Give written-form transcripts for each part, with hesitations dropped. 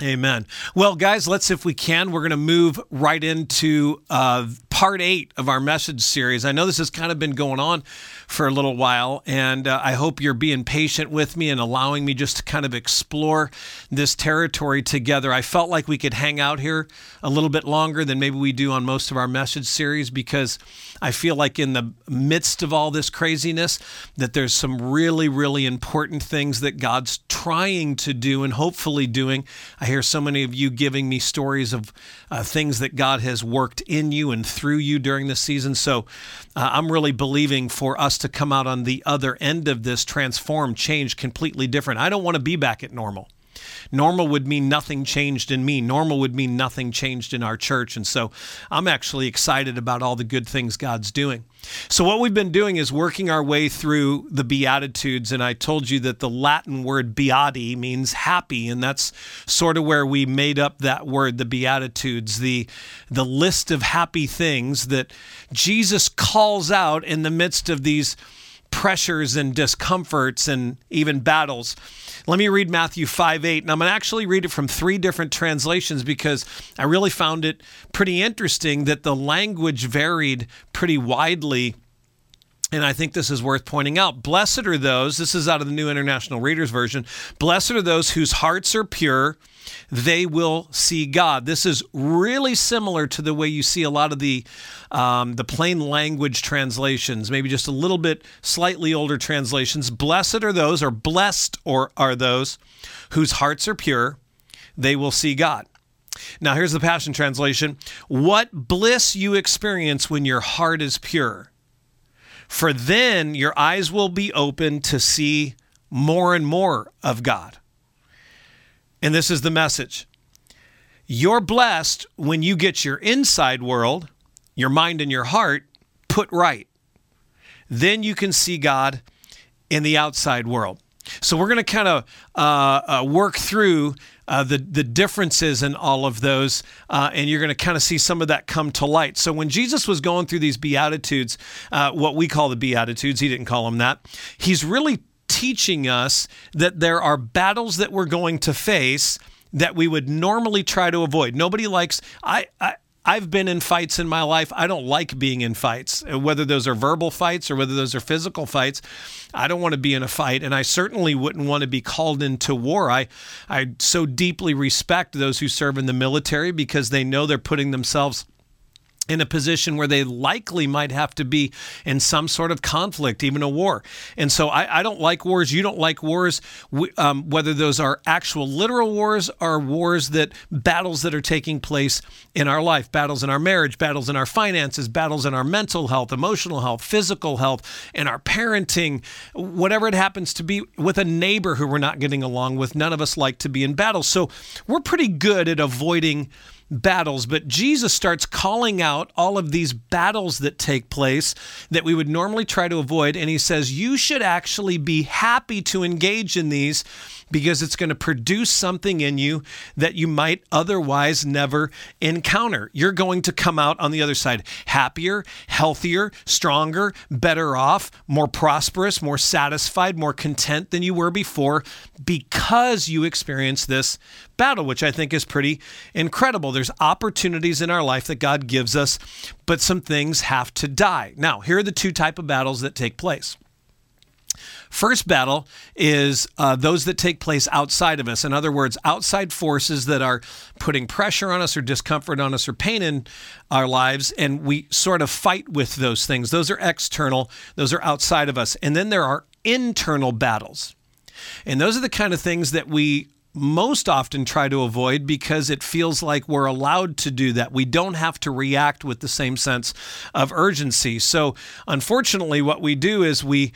Amen. Well, guys, if we can, we're going to move right into part 8 of our message series. I know this has kind of been going on for a little while, and I hope you're being patient with me and allowing me just to kind of explore this territory together. I felt like we could hang out here a little bit longer than maybe we do on most of our message series, because I feel like in the midst of all this craziness that there's some really, really important things that God's trying to do and hopefully doing. I hear so many of you giving me stories of things that God has worked in you and through you during this season. So I'm really believing for us to come out on the other end of this transformed, changed, completely different. I don't want to be back at normal. Normal would mean nothing changed in me. Normal would mean nothing changed in our church. And so I'm actually excited about all the good things God's doing. So what we've been doing is working our way through the Beatitudes. And I told you that the Latin word beati means happy. And that's sort of where we made up that word, the Beatitudes, the list of happy things that Jesus calls out in the midst of these pressures and discomforts and even battles. Let me read Matthew 5:8, and I'm going to actually read it from 3 different translations because I really found it pretty interesting that the language varied pretty widely, and I think this is worth pointing out. Blessed are those, this is out of the New International Reader's Version, blessed are those whose hearts are pure, they will see God. This is really similar to the way you see a lot of the plain language translations, maybe just a little bit slightly older translations. Blessed are those, or blessed are those whose hearts are pure, they will see God. Now here's the Passion Translation. What bliss you experience when your heart is pure, for then your eyes will be open to see more and more of God. And this is the message. You're blessed when you get your inside world, your mind and your heart, put right. Then you can see God in the outside world. So we're going to kind of work through the differences in all of those, and you're going to kind of see some of that come to light. So when Jesus was going through these Beatitudes, what we call the Beatitudes, he didn't call them that, he's really teaching us that there are battles that we're going to face that we would normally try to avoid. Nobody likes, I've been in fights in my life. I don't like being in fights, whether those are verbal fights or whether those are physical fights. I don't want to be in a fight, and I certainly wouldn't want to be called into war. I so deeply respect those who serve in the military because they know they're putting themselves in a position where they likely might have to be in some sort of conflict, even a war. And so I don't like wars. You don't like wars, whether those are actual literal wars or battles that are taking place in our life, battles in our marriage, battles in our finances, battles in our mental health, emotional health, physical health, in our parenting, whatever it happens to be, with a neighbor who we're not getting along with. None of us like to be in battles. So we're pretty good at avoiding battles, but Jesus starts calling out all of these battles that take place that we would normally try to avoid, and he says you should actually be happy to engage in these because it's going to produce something in you that you might otherwise never encounter. You're going to come out on the other side happier, healthier, stronger, better off, more prosperous, more satisfied, more content than you were before because you experienced this battle, which I think is pretty incredible. There's opportunities in our life that God gives us, but some things have to die. Now, here are the 2 types of battles that take place. First battle is those that take place outside of us. In other words, outside forces that are putting pressure on us or discomfort on us or pain in our lives, and we sort of fight with those things. Those are external. Those are outside of us. And then there are internal battles. And those are the kind of things that we most often try to avoid because it feels like we're allowed to do that. We don't have to react with the same sense of urgency. So unfortunately, what we do is we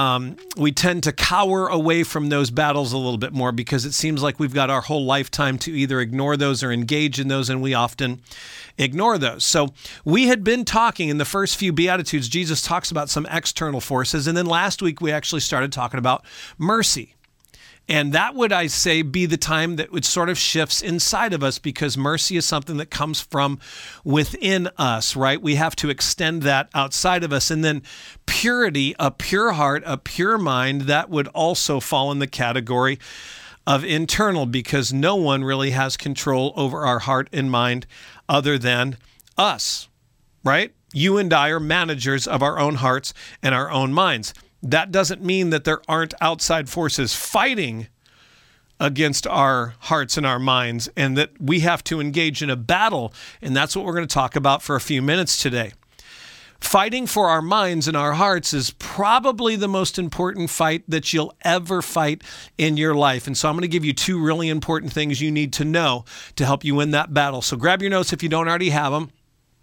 tend to cower away from those battles a little bit more because it seems like we've got our whole lifetime to either ignore those or engage in those, and we often ignore those. So we had been talking in the first few Beatitudes, Jesus talks about some external forces, and then last week we actually started talking about mercy. And that would, I say, be the time that it sort of shifts inside of us because mercy is something that comes from within us, right? We have to extend that outside of us. And then purity, a pure heart, a pure mind, that would also fall in the category of internal, because no one really has control over our heart and mind other than us, right? You and I are managers of our own hearts and our own minds. That doesn't mean that there aren't outside forces fighting against our hearts and our minds, and that we have to engage in a battle. And that's what we're going to talk about for a few minutes today. Fighting for our minds and our hearts is probably the most important fight that you'll ever fight in your life. And so I'm going to give you two really important things you need to know to help you win that battle. So grab your notes if you don't already have them,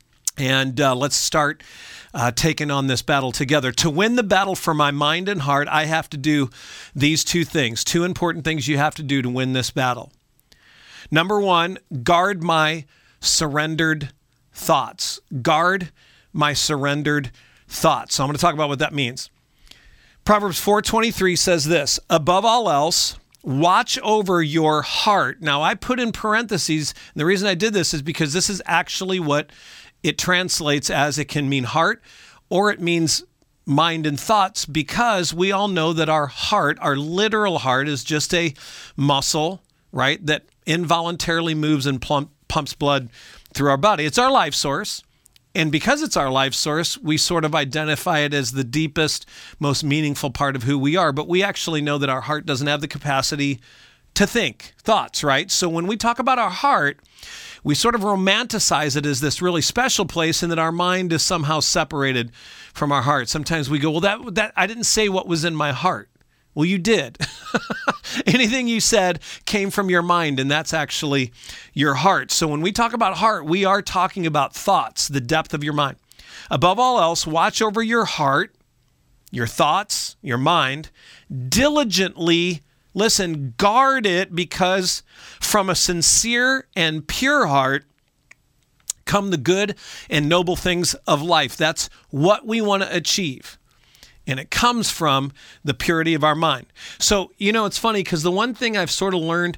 and let's start taking on this battle together. To win the battle for my mind and heart, I have to do these two things, two important things you have to do to win this battle. Number one, guard my surrendered thoughts. Guard my surrendered thoughts. So I'm going to talk about what that means. Proverbs 4:23 says this: above all else, watch over your heart. Now, I put in parentheses, and the reason I did this is because this is actually what it translates as. It can mean heart, or it means mind and thoughts, because we all know that our heart, our literal heart, is just a muscle, right, that involuntarily moves and pumps blood through our body. It's our life source. And because it's our life source, we sort of identify it as the deepest, most meaningful part of who we are. But we actually know that our heart doesn't have the capacity to think thoughts, right? So when we talk about our heart, we sort of romanticize it as this really special place, and that our mind is somehow separated from our heart. Sometimes we go, well, that I didn't say what was in my heart. Well, you did. Anything you said came from your mind, and that's actually your heart. So when we talk about heart, we are talking about thoughts, the depth of your mind. Above all else, watch over your heart, your thoughts, your mind, diligently. Listen, guard it, because from a sincere and pure heart come the good and noble things of life. That's what we want to achieve. And it comes from the purity of our mind. So, it's funny, because the one thing I've sort of learned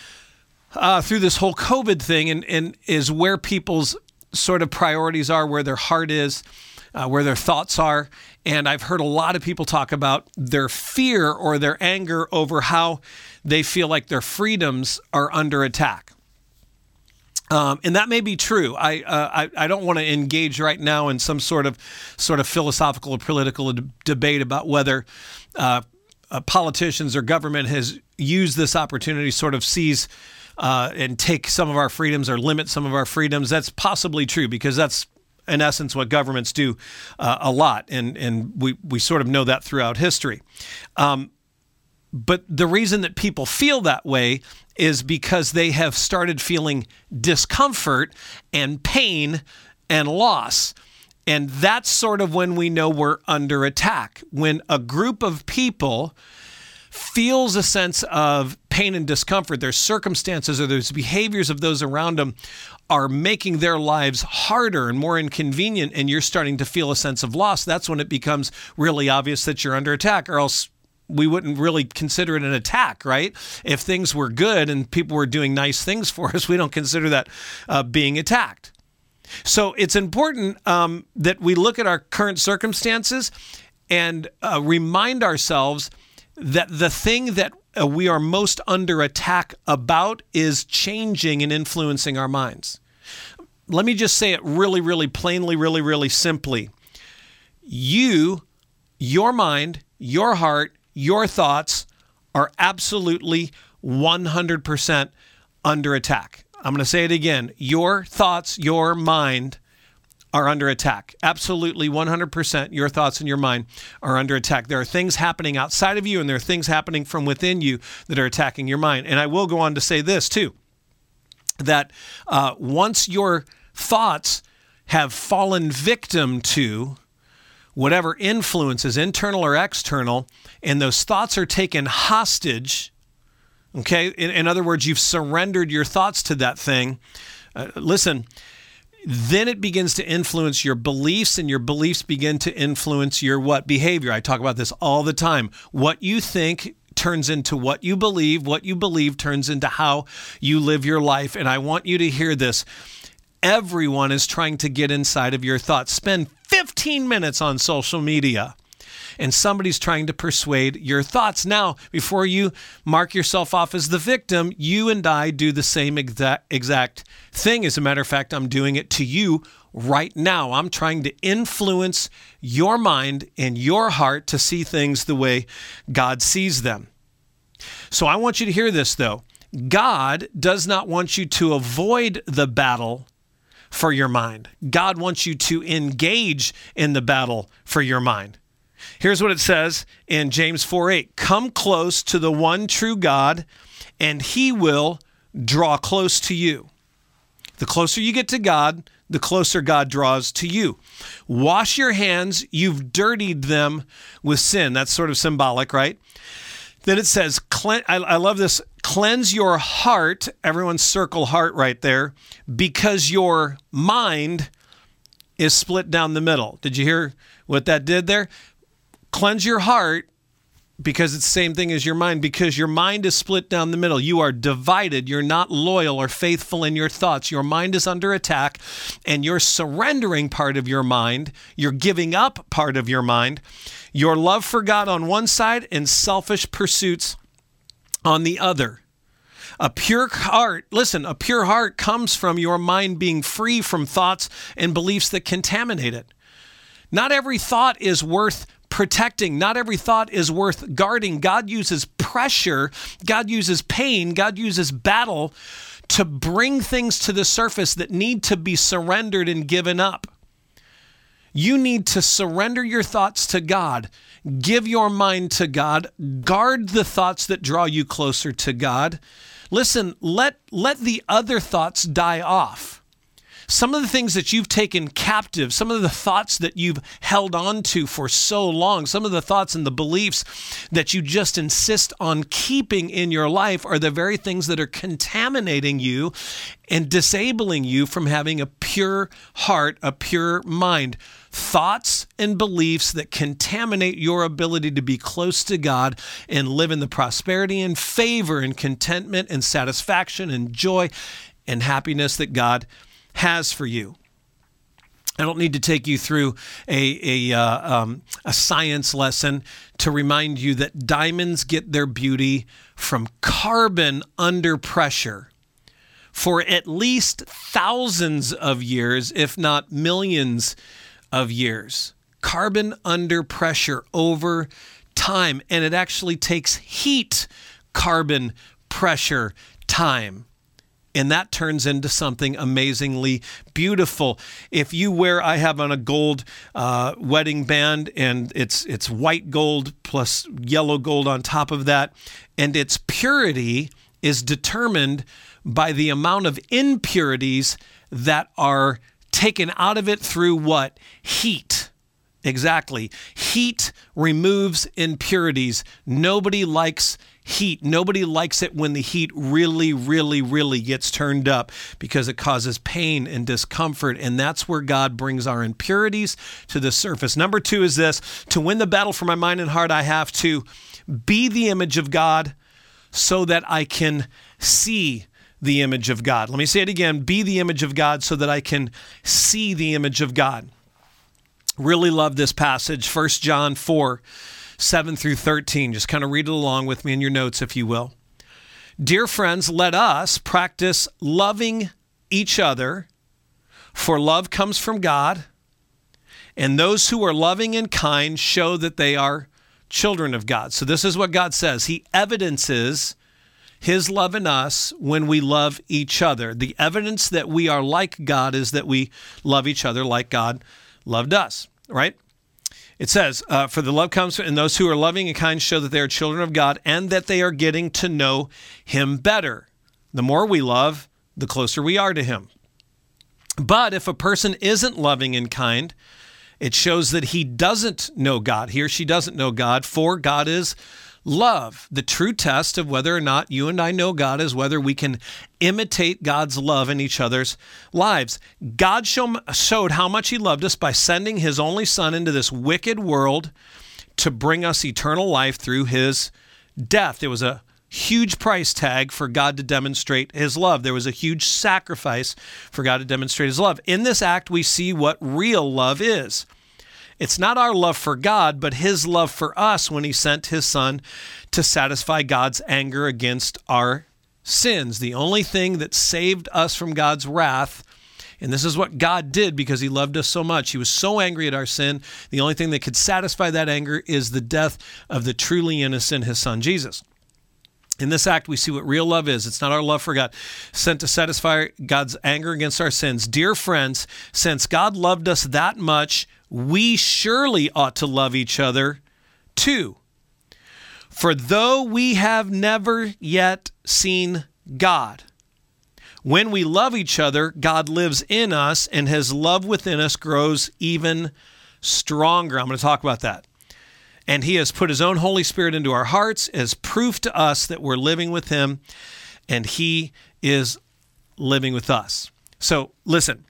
through this whole COVID thing and is where people's sort of priorities are, where their heart is, where their thoughts are. And I've heard a lot of people talk about their fear or their anger over how they feel like their freedoms are under attack. And that may be true. I don't want to engage right now in some sort of philosophical or political debate about whether politicians or government has used this opportunity to sort of seize and take some of our freedoms or limit some of our freedoms. That's possibly true, because that's in essence what governments do a lot, and we sort of know that throughout history. But the reason that people feel that way is because they have started feeling discomfort and pain and loss. And that's sort of when we know we're under attack. When a group of people feels a sense of pain and discomfort, their circumstances or their behaviors of those around them are making their lives harder and more inconvenient, and you're starting to feel a sense of loss, that's when it becomes really obvious that you're under attack, or else we wouldn't really consider it an attack, right? If things were good and people were doing nice things for us, we don't consider that being attacked. So it's important that we look at our current circumstances and remind ourselves that the thing that we are most under attack about is changing and influencing our minds. Let me just say it really, really plainly, really, really simply. Your mind, your heart, your thoughts are absolutely 100% under attack. I'm going to say it again. Your thoughts, your mind are under attack. Absolutely 100%. Your thoughts and your mind are under attack. There are things happening outside of you, and there are things happening from within you that are attacking your mind. And I will go on to say this too, that once your thoughts have fallen victim to whatever influences, internal or external, and those thoughts are taken hostage, okay? In other words, you've surrendered your thoughts to that thing. Listen, then it begins to influence your beliefs, and your beliefs begin to influence your what? Behavior. I talk about this all the time. What you think turns into what you believe turns into how you live your life. And I want you to hear this. Everyone is trying to get inside of your thoughts. Spend 15 minutes on social media and somebody's trying to persuade your thoughts. Now, before you mark yourself off as the victim, you and I do the same exact thing. As a matter of fact, I'm doing it to you right now. I'm trying to influence your mind and your heart to see things the way God sees them. So I want you to hear this, though. God does not want you to avoid the battle for your mind. God wants you to engage in the battle for your mind. Here's what it says in James 4:8. Come close to the one true God, and he will draw close to you. The closer you get to God, the closer God draws to you. Wash your hands, you've dirtied them with sin. That's sort of symbolic, right? Then it says, I love this, cleanse your heart, everyone circle heart right there, because your mind is split down the middle. Did you hear what that did there? Cleanse your heart, because it's the same thing as your mind, because your mind is split down the middle. You are divided. You're not loyal or faithful in your thoughts. Your mind is under attack, and you're surrendering part of your mind. You're giving up part of your mind. Your love for God on one side and selfish pursuits on the other. A pure heart, listen, a pure heart comes from your mind being free from thoughts and beliefs that contaminate it. Not every thought is worth protecting. Not every thought is worth guarding. God uses pressure, God uses pain, God uses battle to bring things to the surface that need to be surrendered and given up. You need to surrender your thoughts to God. Give your mind to God. Guard the thoughts that draw you closer to God. Listen, let the other thoughts die off. Some of the things that you've taken captive, some of the thoughts that you've held on to for so long, some of the thoughts and the beliefs that you just insist on keeping in your life are the very things that are contaminating you and disabling you from having a pure heart, a pure mind. Thoughts and beliefs that contaminate your ability to be close to God and live in the prosperity and favor and contentment and satisfaction and joy and happiness that God has for you. I don't need to take you through a science lesson to remind you that diamonds get their beauty from carbon under pressure for at least thousands of years, if not millions of years. Carbon under pressure over time, and it actually takes heat, carbon pressure, time. And that turns into something amazingly beautiful. If you wear, I have on a gold wedding band, and it's white gold plus yellow gold on top of that, and its purity is determined by the amount of impurities that are taken out of it through what? Heat. Exactly. Heat removes impurities. Nobody likes heat. Nobody likes it when the heat really, really, really gets turned up because it causes pain and discomfort. And that's where God brings our impurities to the surface. Number 2 is this: to win the battle for my mind and heart, I have to be the image of God so that I can see the image of God. Let me say it again. Be the image of God so that I can see the image of God. Really love this passage, 1 John 4, 7 through 13. Just kind of read it along with me in your notes, if you will. Dear friends, let us practice loving each other, for love comes from God, and those who are loving and kind show that they are children of God. So this is what God says. He evidences His love in us when we love each other. The evidence that we are like God is that we love each other like God loved us, right? It says, for the love comes, and those who are loving and kind show that they are children of God and that they are getting to know Him better. The more we love, the closer we are to Him. But if a person isn't loving and kind, it shows that he doesn't know God. He or she doesn't know God, for God is love. The true test of whether or not you and I know God is whether we can imitate God's love in each other's lives. God showed how much He loved us by sending His only Son into this wicked world to bring us eternal life through His death. There was a huge price tag for God to demonstrate His love. There was a huge sacrifice for God to demonstrate His love. In this act, we see what real love is. It's not our love for God, but his love for us when he sent his son to satisfy God's anger against our sins. The only thing that saved us from God's wrath, and this is what God did because he loved us so much. He was so angry at our sin. The only thing that could satisfy that anger is the death of the truly innocent, his son, Jesus. In this act, we see what real love is. It's not our love for God, sent to satisfy God's anger against our sins. Dear friends, since God loved us that much, we surely ought to love each other too. For though we have never yet seen God, when we love each other, God lives in us, and his love within us grows even stronger. I'm going to talk about that. And he has put his own Holy Spirit into our hearts as proof to us that we're living with him, and he is living with us. So listen,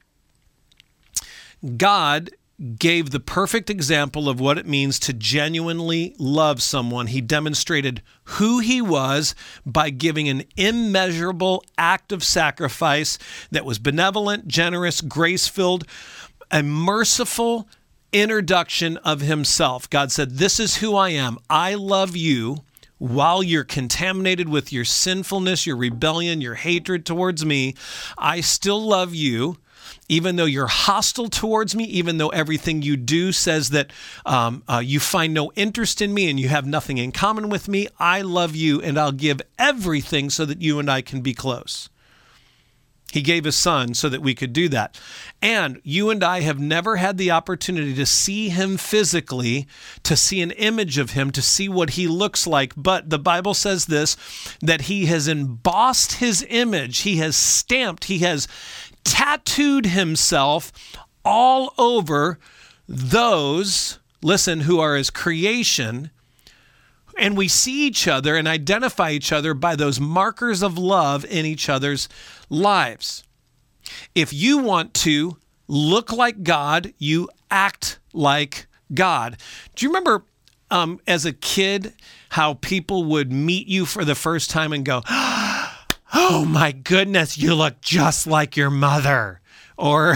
God gave the perfect example of what it means to genuinely love someone. He demonstrated who he was by giving an immeasurable act of sacrifice that was benevolent, generous, grace-filled, a merciful introduction of himself. God said, this is who I am. I love you while you're contaminated with your sinfulness, your rebellion, your hatred towards me. I still love you. Even though you're hostile towards me, even though everything you do says that you find no interest in me and you have nothing in common with me, I love you and I'll give everything so that you and I can be close. He gave his son so that we could do that. And you and I have never had the opportunity to see him physically, to see an image of him, to see what he looks like. But the Bible says this, that he has embossed his image. He has stamped, he has tattooed himself all over those, listen, who are his creation. And we see each other and identify each other by those markers of love in each other's lives. If you want to look like God, you act like God. Do you remember as a kid how people would meet you for the first time and go, oh my goodness, you look just like your mother. Or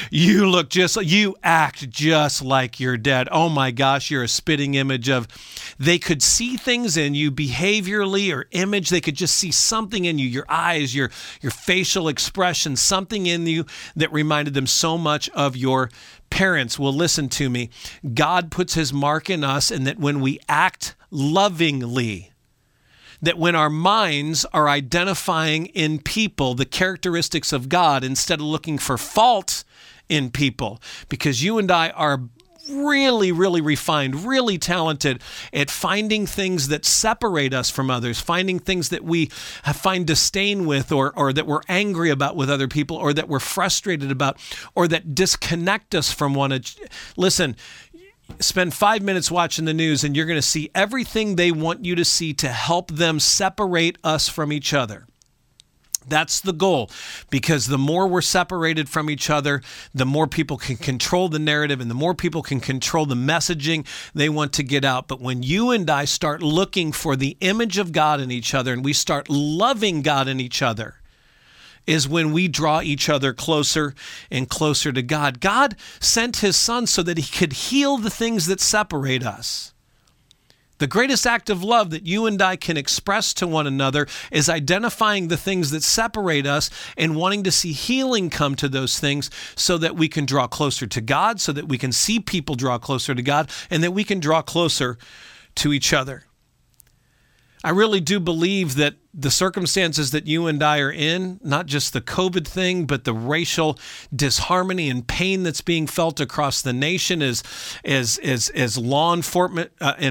you act just like your dad. Oh my gosh, you're a spitting image of. They could see things in you behaviorally or image. They could just see something in you, your eyes, your facial expression, something in you that reminded them so much of your parents. Well, listen to me. God puts his mark in us, and that when we act lovingly, that when our minds are identifying in people the characteristics of God instead of looking for fault in people, because you and I are really, really refined, really talented at finding things that separate us from others, finding things that we find disdain with or that we're angry about with other people or that we're frustrated about or that disconnect us from one another. Listen, spend 5 minutes watching the news and you're going to see everything they want you to see to help them separate us from each other. That's the goal, because the more we're separated from each other, the more people can control the narrative and the more people can control the messaging they want to get out. But when you and I start looking for the image of God in each other and we start loving God in each other, is when we draw each other closer and closer to God. God sent his son so that he could heal the things that separate us. The greatest act of love that you and I can express to one another is identifying the things that separate us and wanting to see healing come to those things so that we can draw closer to God, so that we can see people draw closer to God, and that we can draw closer to each other. I really do believe that the circumstances that you and I are in, not just the COVID thing, but the racial disharmony and pain that's being felt across the nation as law enforcement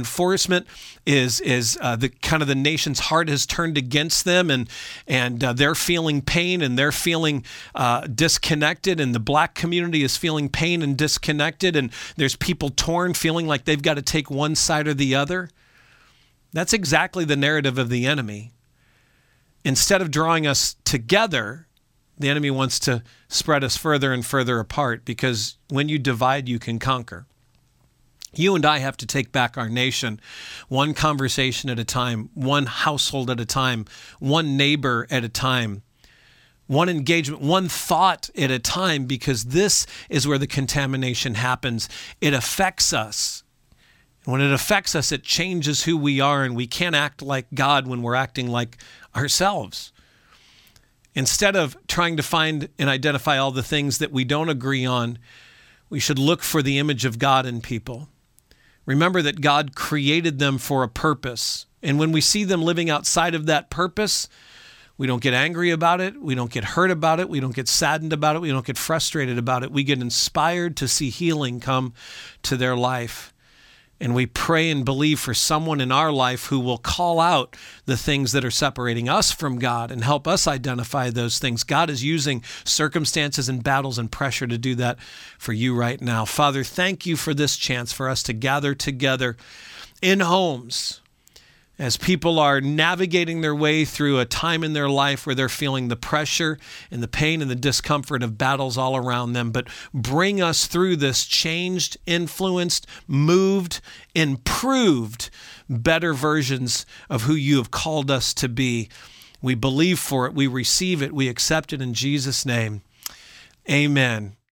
is the kind of the nation's heart has turned against them, and they're feeling pain and they're feeling disconnected, and the black community is feeling pain and disconnected, and there's people torn, feeling like they've got to take one side or the other. That's exactly the narrative of the enemy. Instead of drawing us together, the enemy wants to spread us further and further apart, because when you divide, you can conquer. You and I have to take back our nation, one conversation at a time, one household at a time, one neighbor at a time. one engagement, one thought at a time, because this is where the contamination happens. It affects us. When it affects us, it changes who we are, and we can't act like God when we're acting like ourselves. Instead of trying to find and identify all the things that we don't agree on, we should look for the image of God in people. Remember that God created them for a purpose. And when we see them living outside of that purpose, we don't get angry about it. We don't get hurt about it. We don't get saddened about it. We don't get frustrated about it. We get inspired to see healing come to their life. And we pray and believe for someone in our life who will call out the things that are separating us from God and help us identify those things. God is using circumstances and battles and pressure to do that for you right now. Father, thank you for this chance for us to gather together in homes as people are navigating their way through a time in their life where they're feeling the pressure and the pain and the discomfort of battles all around them. But bring us through this changed, influenced, moved, improved, better versions of who you have called us to be. We believe for it. We receive it. We accept it in Jesus' name. Amen.